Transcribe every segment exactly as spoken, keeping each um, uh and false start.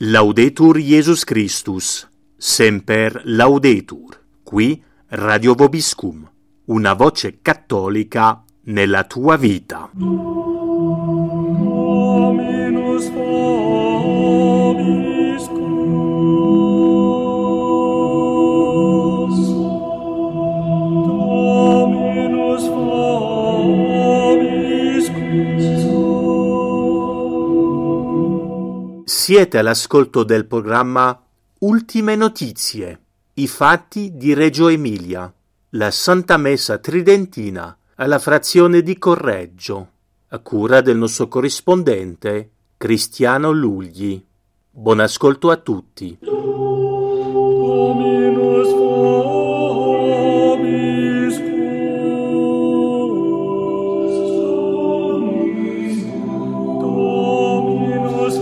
Laudetur Jesus Christus, semper laudetur. Qui Radio Vobiscum, una voce cattolica nella tua vita. Dominus vobiscus. Dominus vobiscus. Siete all'ascolto del programma Ultime Notizie, i fatti di Reggio Emilia, la Santa Messa Tridentina alla frazione di Correggio, a cura del nostro corrispondente Cristiano Lugli. Buon ascolto a tutti. Dominus vobiscus. Dominus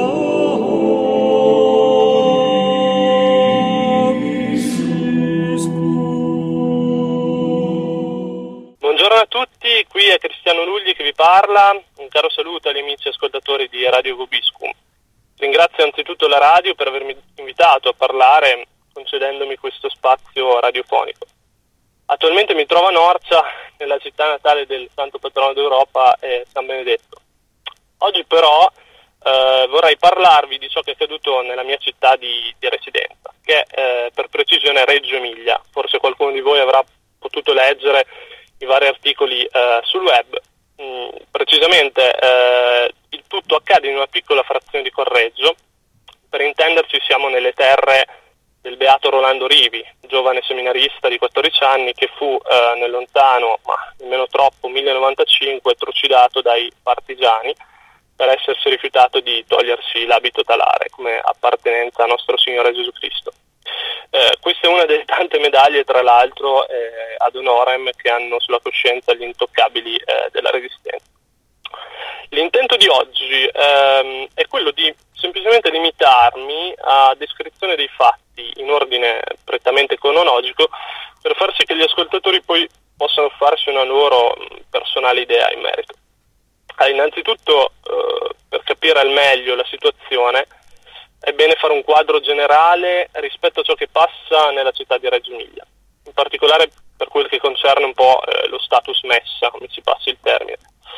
vobiscus. Buongiorno a tutti, qui è Cristiano Lugli che vi parla. Un caro saluto agli amici ascoltatori di Radio Vobiscum. Ringrazio anzitutto la radio per avermi invitato a parlare, concedendomi questo spazio radiofonico. Attualmente mi trovo a Norcia, nella città natale del Santo Patrono d'Europa, eh, San Benedetto. Oggi però eh, vorrei parlarvi di ciò che è accaduto nella mia città di, di residenza, che è eh, per precisione Reggio Emilia. Forse qualcuno di voi avrà potuto leggere i vari articoli eh, sul web. Mm, precisamente eh, il tutto accade in una piccola frazione di Correggio. Per intenderci, siamo nelle terre del beato Rolando Rivi, giovane seminarista di quattordici anni che fu eh, nel lontano, ma nemmeno troppo, millenovanta-cinque trucidato dai partigiani per essersi rifiutato di togliersi l'abito talare come appartenenza a nostro Signore Gesù Cristo. Eh, questa è una delle tante medaglie, tra l'altro, eh, ad honorem che hanno sulla coscienza gli intoccabili eh, della Resistenza. L'intento di oggi ehm, è quello di semplicemente limitarmi a descrizione dei fatti in ordine prettamente cronologico, per far sì che gli ascoltatori poi possano farsi una loro personale idea in merito. Ah, innanzitutto, eh, per capire al meglio la situazione, è bene fare un quadro generale rispetto a ciò che passa nella città di Reggio Emilia, in particolare per quel che concerne un po' eh, lo status messa, come si passi il termine.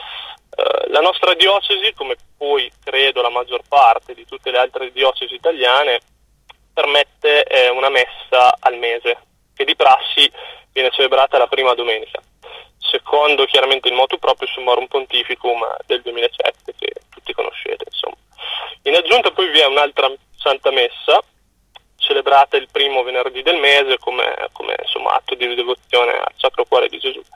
Uh, la nostra diocesi, come poi credo la maggior parte di tutte le altre diocesi italiane, permette eh, una messa al mese, che di prassi viene celebrata la prima domenica, secondo chiaramente il motu proprio Summorum Pontificum del duemilasette, che tutti conoscete, insomma. In aggiunta poi vi è un'altra Santa Messa, celebrata il primo venerdì del mese come, come insomma, atto di devozione al Sacro Cuore di Gesù.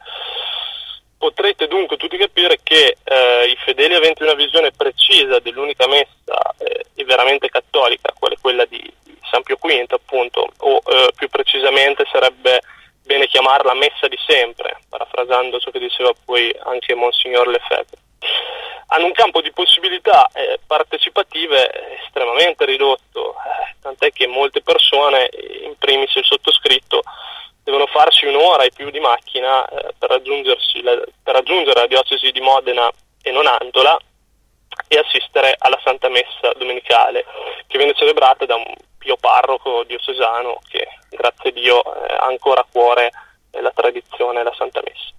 Potrete dunque tutti capire che eh, i fedeli aventi una visione precisa dell'unica messa eh, e veramente cattolica, quale quella di, di San Pio V, appunto, o eh, più precisamente sarebbe bene chiamarla messa di sempre, parafrasando ciò che diceva poi anche Monsignor Lefebvre, hanno un campo di possibilità eh, partecipative estremamente ridotto, eh, tant'è che molte persone, in primis il sottoscritto, devono farsi un'ora e più di macchina eh, per, raggiungersi la, per raggiungere la diocesi di Modena e Nonantola e assistere alla Santa Messa domenicale, che viene celebrata da un pio parroco diocesano che, grazie a Dio, eh, ha ancora a cuore eh, la tradizione e la Santa Messa.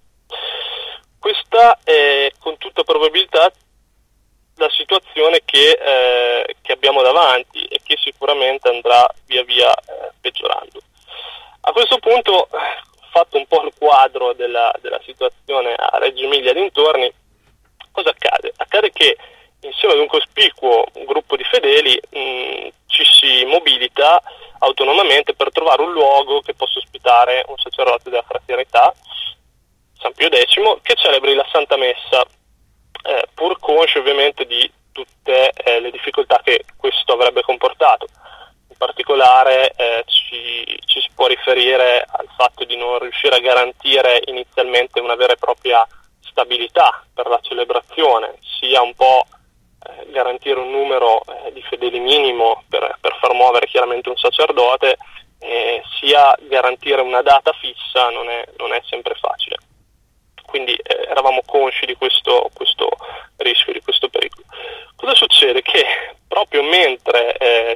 Questa è con tutta probabilità la situazione che, eh, che abbiamo davanti e che sicuramente andrà via via eh, peggiorando. A questo punto, fatto un po' il quadro della, della situazione a Reggio Emilia e dintorni, cosa accade? Accade che insieme ad un cospicuo gruppo di fedeli mh, ci si mobilita autonomamente per trovare un luogo che possa ospitare un sacerdote della fraternità, San Pio X, che celebri la Santa Messa, eh, pur consci ovviamente di tutte eh, le difficoltà che questo avrebbe comportato. In particolare eh, ci, ci si può riferire al fatto di non riuscire a garantire inizialmente una vera e propria stabilità per la celebrazione, sia un po' eh, garantire un numero eh, di fedeli minimo per, per far muovere chiaramente un sacerdote, eh, sia garantire una data fissa non è, non è sempre facile. Quindi eh, eravamo consci di questo, questo rischio, di questo pericolo. Cosa succede? Che proprio mentre eh,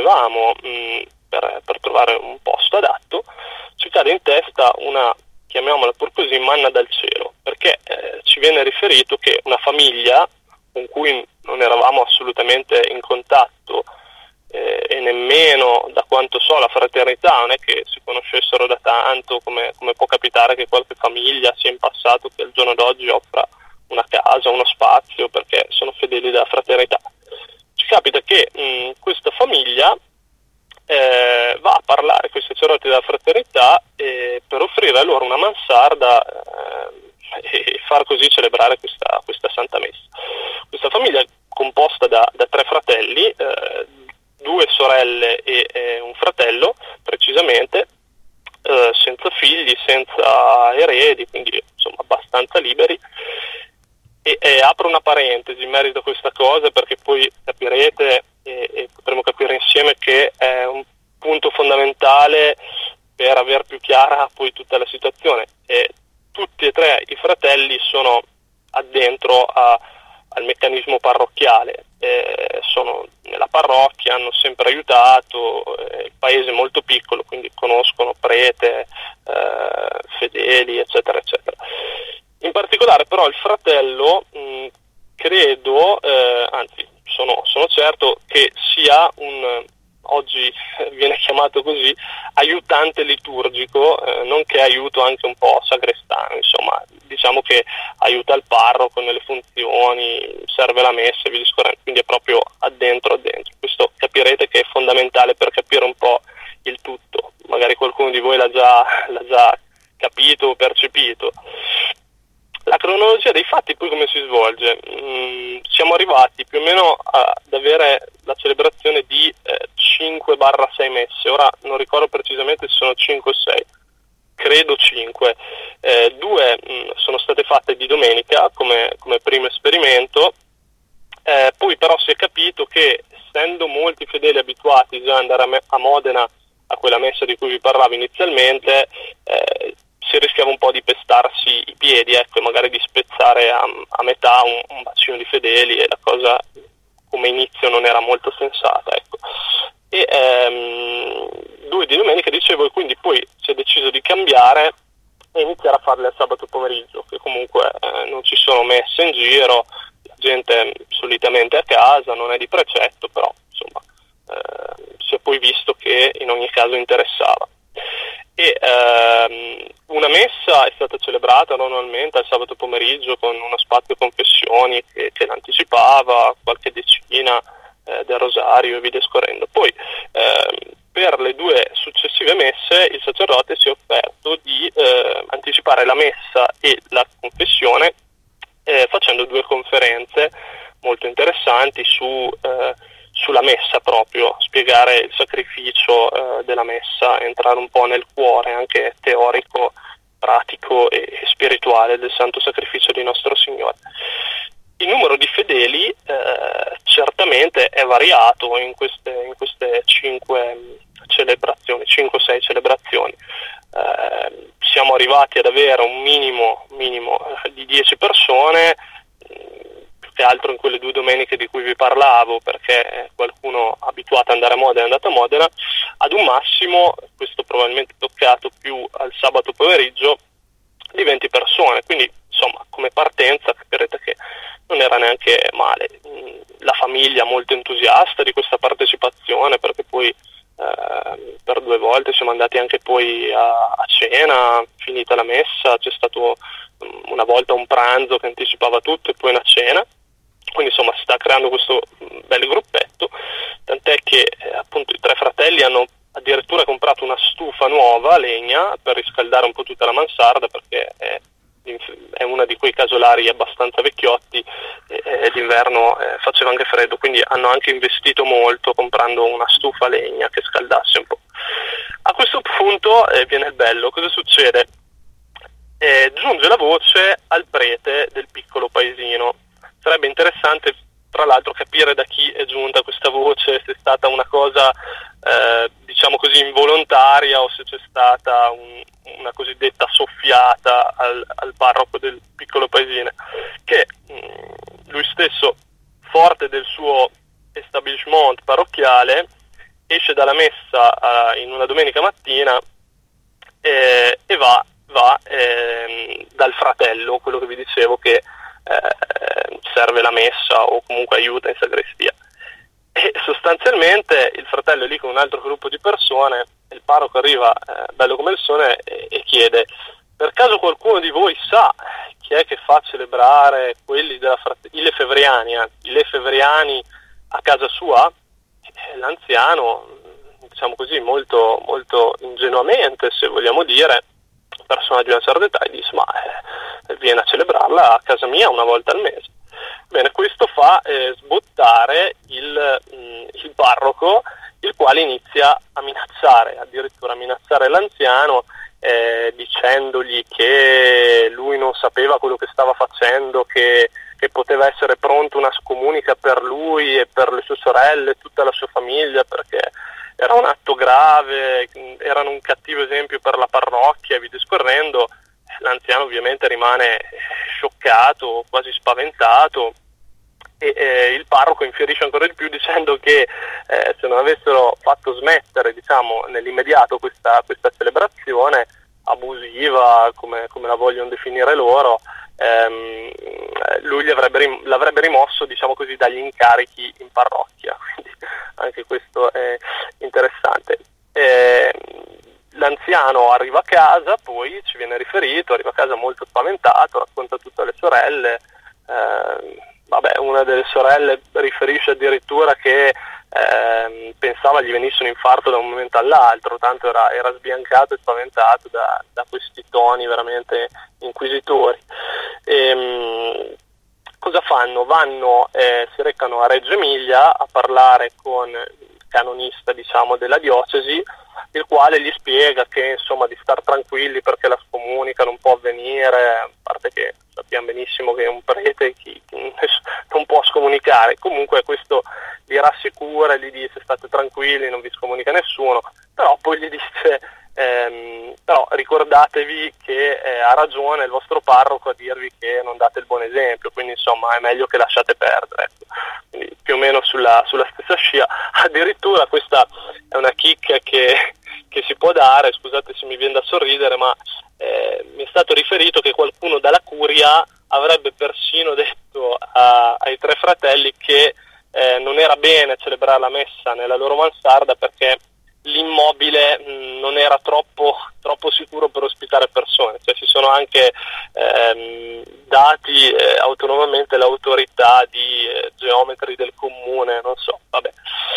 muovevamo mh, per, per trovare un posto adatto, ci cade in testa una, chiamiamola pur così, manna dal cielo, perché eh, ci viene riferito che una famiglia con cui non eravamo assolutamente in contatto eh, e nemmeno, da quanto so, la fraternità non è che si conoscessero da tanto, come, come può capitare che qualche famiglia sia in passato che al giorno d'oggi offra una casa, uno spazio perché sono fedeli della fraternità. Ci capita che mh, questa famiglia eh, va a parlare con i sacerdoti della fraternità eh, per offrire a loro una mansarda eh, e far così celebrare questa, questa Santa Messa. Questa famiglia è composta da, da tre fratelli, eh, due sorelle e, e un fratello, precisamente, eh, senza figli, senza eredi, quindi insomma abbastanza liberi. E, e apro una parentesi in merito a questa cosa, perché poi capirete e, e potremo capire insieme che è un punto fondamentale per aver più chiara poi tutta la situazione. E tutti e tre i fratelli sono addentro a, al meccanismo parrocchiale, eh, sono nella parrocchia, hanno sempre aiutato, eh, il paese è molto piccolo, quindi conoscono prete, eh, fedeli, eccetera, eccetera. In particolare però il fratello, mh, credo, eh, anzi sono, sono certo che sia un, oggi viene chiamato così, aiutante liturgico, eh, nonché aiuto anche un po' sagrestano, insomma, diciamo che aiuta il parroco nelle funzioni, serve la messa e via discorrendo, quindi è proprio addentro addentro. Questo capirete che è fondamentale per capire un po' il tutto, magari qualcuno di voi l'ha già, l'ha già capito o percepito. La cronologia dei fatti poi come si svolge? Mm, siamo arrivati più o meno ad avere la celebrazione di eh, cinque sei messe, ora non ricordo precisamente se sono cinque o sei, credo cinque. Eh, due mh, sono state fatte di domenica come, come primo esperimento, eh, poi però si è capito che essendo molti fedeli abituati già ad andare a, me- a Modena a quella messa di cui vi parlavo inizialmente, eh, si rischiava un po' di pestarsi i piedi, ecco, e magari di spezzare a, a metà un, un bacino di fedeli, e la cosa come inizio non era molto sensata, ecco. E ehm, due di domenica, dicevo, e quindi poi si è deciso di cambiare e iniziare a farle al sabato pomeriggio, che comunque eh, non ci sono messe in giro, la gente solitamente è a casa, non è di precetto, però insomma eh, si è poi visto che in ogni caso interessava. E ehm, una messa è stata celebrata normalmente al sabato pomeriggio con uno spazio confessioni che, che l'anticipava, qualche decina eh, del rosario e via discorrendo. Poi ehm, per le due successive messe il sacerdote si è offerto di eh, anticipare la messa e la confessione eh, facendo due conferenze molto interessanti su eh, sulla messa proprio, spiegare il sacrificio eh, della messa, entrare un po' nel cuore anche teorico, pratico e, e spirituale del santo sacrificio di nostro Signore. Il numero di fedeli eh, certamente è variato in queste, in queste cinque celebrazioni, cinque o sei celebrazioni. Eh, siamo arrivati ad avere un minimo, minimo di dieci persone, che altro in quelle due domeniche di cui vi parlavo, perché qualcuno abituato ad andare a Modena è andato a Modena, ad un massimo, questo probabilmente toccato più al sabato pomeriggio, di venti persone, quindi insomma come partenza capirete che non era neanche male. La famiglia molto entusiasta di questa partecipazione, perché poi eh, per due volte siamo andati anche poi a, a cena, finita la messa c'è stato una volta un pranzo che anticipava tutto e poi una cena. Quindi insomma si sta creando questo bel gruppetto, tant'è che eh, appunto i tre fratelli hanno addirittura comprato una stufa nuova a legna per riscaldare un po' tutta la mansarda, perché è, è una di quei casolari abbastanza vecchiotti e, e d'inverno eh, faceva anche freddo, quindi hanno anche investito molto comprando una stufa a legna che scaldasse un po'. A questo punto eh, viene il bello, cosa succede? Eh, giunge la voce al prete del piccolo paesino. Sarebbe interessante tra l'altro capire da chi è giunta questa voce, se è stata una cosa eh, diciamo così involontaria o se c'è stata un, una cosiddetta soffiata al, al parroco del piccolo paesino, che mh, lui stesso, forte del suo establishment parrocchiale, esce dalla messa uh, in una domenica mattina eh, e va, va eh, dal fratello, quello che vi dicevo che eh, serve la messa o comunque aiuta in sagrestia. E sostanzialmente il fratello è lì con un altro gruppo di persone, il parroco arriva eh, bello come il sole e, e chiede: per caso qualcuno di voi sa chi è che fa celebrare quelli della frate- i lefevriani, eh, i lefevriani a casa sua? E l'anziano, diciamo così, molto, molto ingenuamente, se vogliamo dire, persona di una certa età, dice: ma eh, viene a celebrarla a casa mia una volta al mese. Bene, questo fa eh, sbottare il, mh, il parroco, il quale inizia a minacciare, addirittura a minacciare l'anziano, eh, dicendogli che lui non sapeva quello che stava facendo, che, che poteva essere pronto una scomunica per lui e per le sue sorelle e tutta la sua famiglia, perché era un atto grave, erano un cattivo esempio per la parrocchia e via discorrendo. L'anziano ovviamente rimane scioccato, quasi spaventato, e eh, il parroco infierisce ancora di più dicendo che eh, se non avessero fatto smettere, diciamo, nell'immediato questa, questa celebrazione abusiva, come, come la vogliono definire loro, ehm, lui gli avrebbe rim- l'avrebbe rimosso, diciamo così, dagli incarichi in parrocchia. Quindi anche questo è interessante. Eh, L'anziano arriva a casa, poi ci viene riferito, arriva a casa molto spaventato, racconta a tutte le sorelle, eh, vabbè, una delle sorelle riferisce addirittura che eh, pensava gli venisse un infarto da un momento all'altro, tanto era, era sbiancato e spaventato da, da questi toni veramente inquisitori. E, mh, cosa fanno? Vanno, eh, si recano a Reggio Emilia a parlare con il canonista, diciamo, della diocesi, il quale gli spiega che, insomma, di star tranquilli perché la scomunica non può avvenire, a parte che sappiamo benissimo che un prete chi, chi non può scomunicare. Comunque questo li rassicura, gli dice: state tranquilli, non vi scomunica nessuno, però poi gli dice ehm, però ricordatevi che eh, ha ragione il vostro parroco a dirvi che non date il buon esempio, quindi insomma è meglio che lasciate perdere. Quindi più o meno sulla, sulla stessa scia. Addirittura questa è una chicca che, che si può dare, scusate se mi viene da sorridere, ma eh, mi è stato riferito che qualcuno dalla curia avrebbe persino detto a, ai tre fratelli che eh, non era bene celebrare la messa nella loro mansarda perché l'immobile mh, non era troppo, troppo sicuro per ospitare persone, cioè si sono anche ehm, dati eh, autonomamente l'autorità di eh, geometri del comune, non so, vabbè.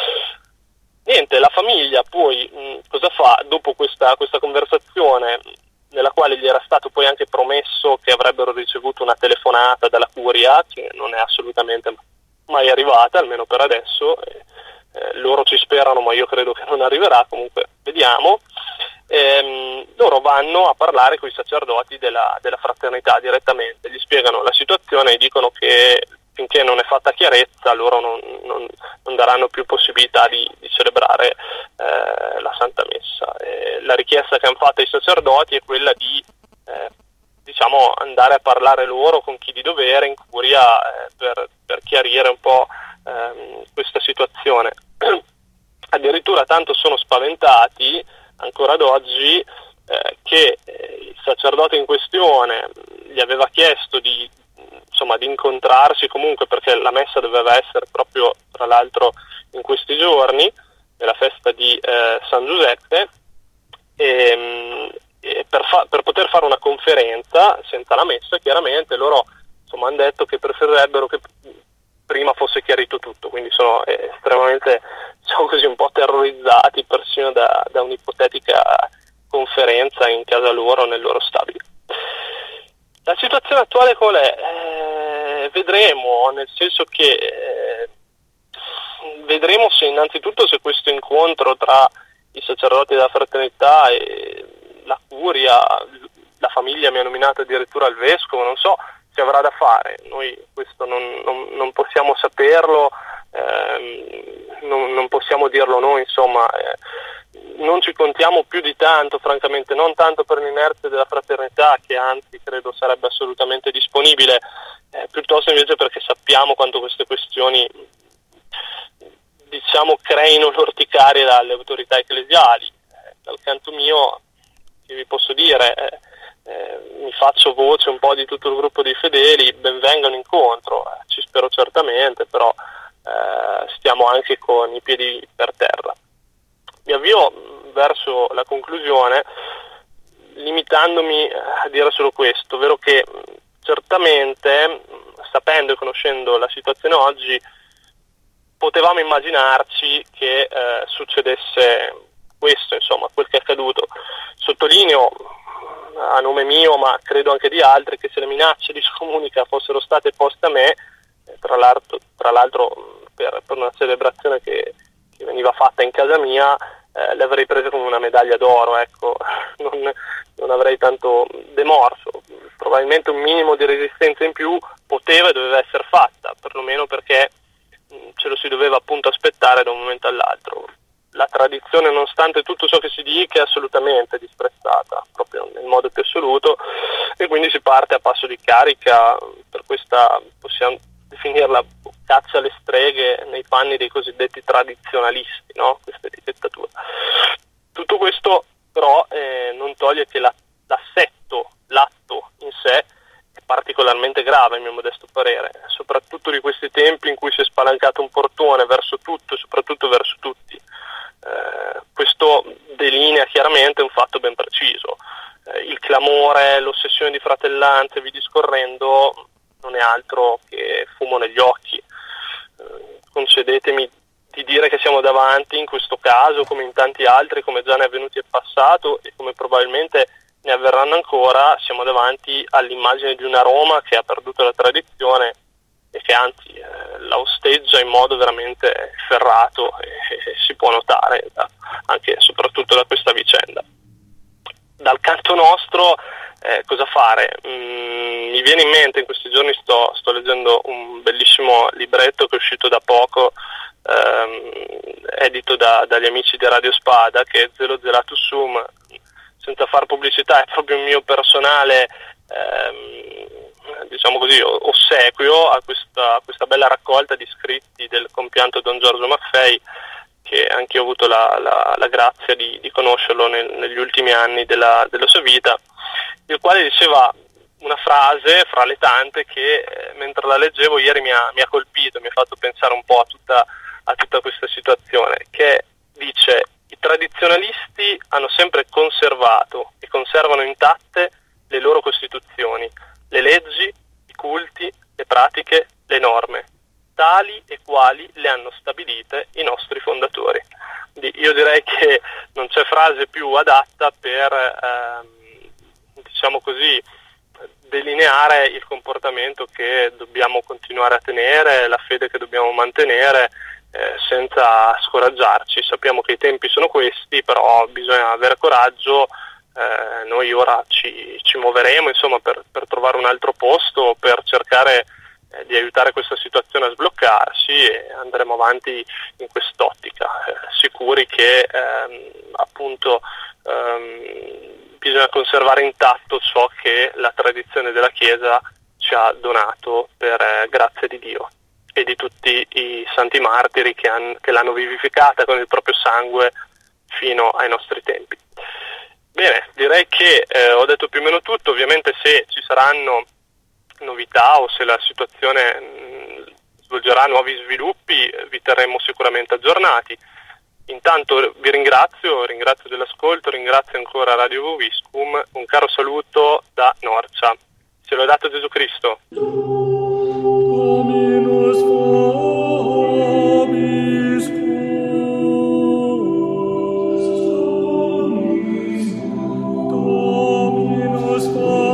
Niente, la famiglia poi mh, cosa fa? Dopo questa, questa conversazione, nella quale gli era stato poi anche promesso che avrebbero ricevuto una telefonata dalla curia, che non è assolutamente mai arrivata, almeno per adesso, eh, eh, loro ci sperano ma io credo che non arriverà, comunque vediamo. Ehm, loro vanno a parlare con i sacerdoti della, della fraternità direttamente, gli spiegano la situazione e dicono che finché non è fatta chiarezza loro non, non, non daranno più possibilità di, di celebrare eh, la Santa Messa. Eh, la richiesta che hanno fatto ai sacerdoti è quella di eh, diciamo andare a parlare loro con chi di dovere in curia eh, per, per chiarire un po' ehm, questa situazione. Addirittura tanto sono spaventati ancora ad oggi eh, che eh, il sacerdote in questione gli aveva chiesto di insomma di incontrarsi comunque, perché la messa doveva essere proprio tra l'altro in questi giorni, nella festa di eh, San Giuseppe, e, e per, fa- per poter fare una conferenza senza la messa, chiaramente loro insomma hanno detto che preferirebbero che prima fosse chiarito tutto, quindi sono eh, estremamente, diciamo così, un po' terrorizzati persino da, da un'ipotetica conferenza in casa loro, nel loro stabile. La situazione attuale qual è? Eh, vedremo, nel senso che eh, vedremo se innanzitutto se questo incontro tra i sacerdoti della fraternità e la curia, la famiglia mi ha nominato addirittura il vescovo, non so, si avrà da fare. Noi questo non, non, non possiamo saperlo, ehm, non, non possiamo dirlo noi, insomma. Eh, non ci contiamo più di tanto, francamente, non tanto per l'inerzia della fraternità, che anzi credo sarebbe assolutamente disponibile, eh, piuttosto invece perché sappiamo quanto queste questioni diciamo creino l'orticaria alle autorità ecclesiali. Eh, dal canto mio, che vi posso dire, eh, eh, mi faccio voce un po' di tutto il gruppo dei fedeli, ben vengano incontro, eh, ci spero certamente, però eh, stiamo anche con i piedi per terra. Mi avvio verso la conclusione limitandomi a dire solo questo, ovvero che certamente, sapendo e conoscendo la situazione oggi, potevamo immaginarci che eh, succedesse questo, insomma, quel che è accaduto. Sottolineo a nome mio, ma credo anche di altri, che se le minacce di scomunica fossero state poste a me, tra l'altro, tra l'altro per, per una celebrazione che, che veniva fatta in casa mia, eh, le avrei prese come una medaglia d'oro, ecco, non, non avrei tanto demorso. Probabilmente un minimo di resistenza in più poteva e doveva essere fatta, perlomeno perché mh, ce lo si doveva appunto aspettare da un momento all'altro. La tradizione, nonostante tutto ciò che si dica, è assolutamente disprezzata, proprio nel modo più assoluto, e quindi si parte a passo di carica per questa, possiamo definirla, caccia alle streghe nei panni dei cosiddetti tradizionalisti, no? Questa etichettatura. Tutto questo però eh, non toglie che la, l'assetto, l'atto in sé è particolarmente grave, a mio modesto parere, soprattutto di questi tempi in cui si è spalancato un portone verso tutto e soprattutto verso tutti. Eh, questo delinea chiaramente un fatto ben preciso. Eh, il clamore, l'ossessione di fratellanza e vi discorrendo non è altro che fumo negli occhi. Eh, concedetemi di dire che siamo davanti in questo caso, come in tanti altri, come già ne è avvenuti in passato e come probabilmente ne avverranno ancora, siamo davanti all'immagine di una Roma che ha perduto la tradizione e che anzi eh, la osteggia in modo veramente ferrato, e, e si può notare da, anche e soprattutto da questa vicenda. Dal canto nostro eh, cosa fare? Mm, mi viene in mente, in questi giorni sto, sto leggendo un bellissimo libretto che è uscito da poco, ehm, edito da, dagli amici di Radio Spada, che è Zelo Zelatus Sum. Senza far pubblicità, è proprio un mio personale ehm, diciamo così ossequio a questa, a questa bella raccolta di scritti del compianto Don Giorgio Maffei, che anche io ho avuto la, la, la grazia di, di conoscerlo nel, negli ultimi anni della, della sua vita, il quale diceva una frase fra le tante che eh, mentre la leggevo ieri mi ha, mi ha colpito, mi ha fatto pensare un po' a tutta, a tutta questa situazione, che dice: i tradizionalisti hanno sempre conservato e conservano intatte le loro costituzioni, le leggi, i culti, le pratiche, le norme, tali e quali le hanno stabilite i nostri fondatori. Quindi io direi che non c'è frase più adatta per, ehm, diciamo così, delineare il comportamento che dobbiamo continuare a tenere, la fede che dobbiamo mantenere, eh, senza scoraggiarci. Sappiamo che i tempi sono questi, però bisogna avere coraggio. Eh, noi ora ci, ci muoveremo, insomma, per, per trovare un altro posto, per cercare eh, di aiutare questa situazione a sbloccarsi, e andremo avanti in quest'ottica, eh, sicuri che ehm, appunto ehm, bisogna conservare intatto ciò che la tradizione della Chiesa ci ha donato per eh, grazia di Dio e di tutti i santi martiri che, han, che l'hanno vivificata con il proprio sangue fino ai nostri tempi. Bene, direi che eh, ho detto più o meno tutto. Ovviamente se ci saranno novità o se la situazione mh, svolgerà nuovi sviluppi, eh, vi terremo sicuramente aggiornati. Intanto vi ringrazio, ringrazio dell'ascolto, ringrazio ancora Radio Vobiscum, un caro saluto da Norcia. Se lo è dato Gesù Cristo. Dominus vobiscum. Dominus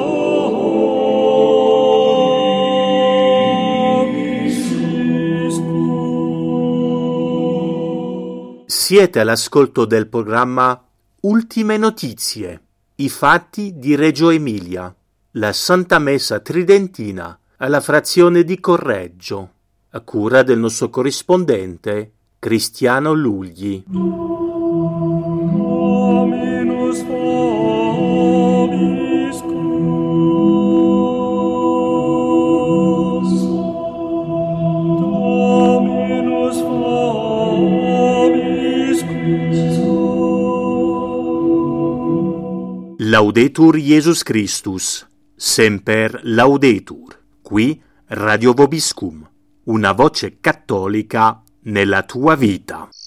vobiscum. Siete all'ascolto del programma Ultime Notizie, i fatti di Reggio Emilia, la Santa Messa Tridentina alla frazione di Correggio, a cura del nostro corrispondente Cristiano Lugli. Dominus vobiscum. Dominus vobiscum. Laudetur Jesus Christus, semper laudetur. Qui Radio Vobiscum, una voce cattolica nella tua vita.